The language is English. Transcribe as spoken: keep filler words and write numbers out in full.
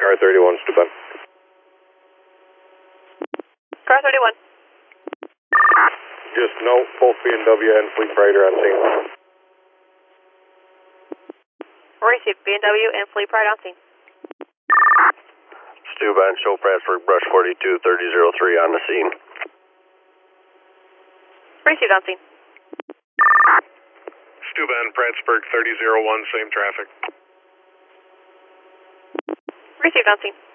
Car thirty-one, Stuban. Car thirty-one. Just note both B M W and Fleet Pride are on scene. Received. B M W and Fleet Pride on scene. Stuban, show Prattsburg, brush forty-two, thirty oh three on the scene. Received on scene. Stuban, Prattsburg, thirty oh one, same traffic. Received on scene.